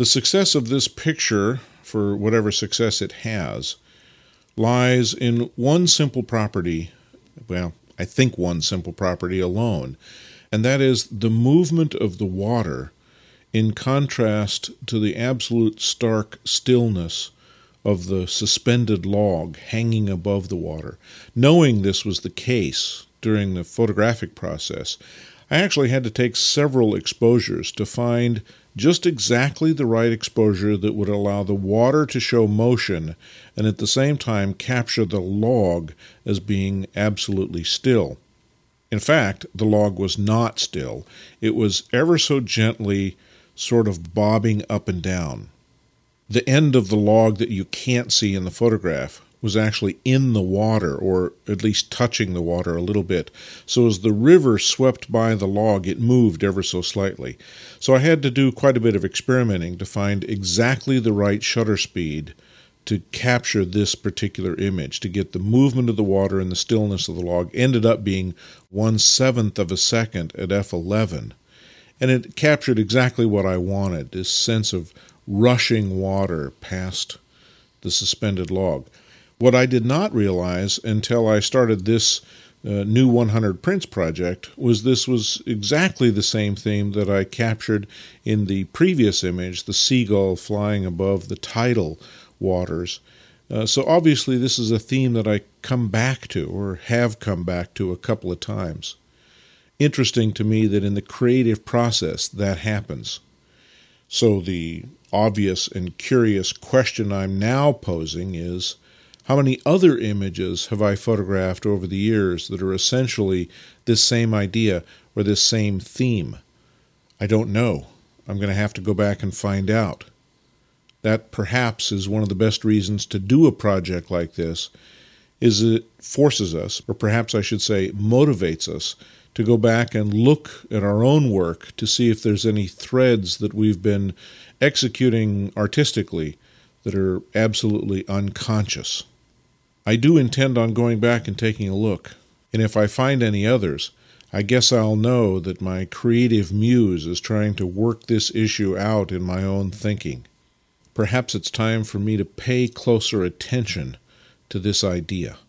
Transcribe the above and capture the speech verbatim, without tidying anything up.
The success of this picture, for whatever success it has, lies in one simple property, well, I think one simple property alone, and that is the movement of the water in contrast to the absolute stark stillness of the suspended log hanging above the water. Knowing this was the case during the photographic process, I actually had to take several exposures to find just exactly the right exposure that would allow the water to show motion and at the same time capture the log as being absolutely still. In fact, the log was not still. It was ever so gently sort of bobbing up and down. The end of the log that you can't see in the photograph was actually in the water, or at least touching the water a little bit. So as the river swept by the log, it moved ever so slightly. So I had to do quite a bit of experimenting to find exactly the right shutter speed to capture this particular image, to get the movement of the water and the stillness of the log. Ended up being one-seventh of a second at f eleven. And it captured exactly what I wanted, this sense of rushing water past the suspended log. What I did not realize until I started this uh, new one hundred Prints project was this was exactly the same theme that I captured in the previous image, the seagull flying above the tidal waters. Uh, so obviously this is a theme that I come back to, or have come back to a couple of times. Interesting to me that in the creative process that happens. So the obvious and curious question I'm now posing is, how many other images have I photographed over the years that are essentially this same idea or this same theme? I don't know. I'm going to have to go back and find out. That perhaps is one of the best reasons to do a project like this, is it forces us, or perhaps I should say motivates us, to go back and look at our own work to see if there's any threads that we've been executing artistically that are absolutely unconscious. I do intend on going back and taking a look, and if I find any others, I guess I'll know that my creative muse is trying to work this issue out in my own thinking. Perhaps it's time for me to pay closer attention to this idea.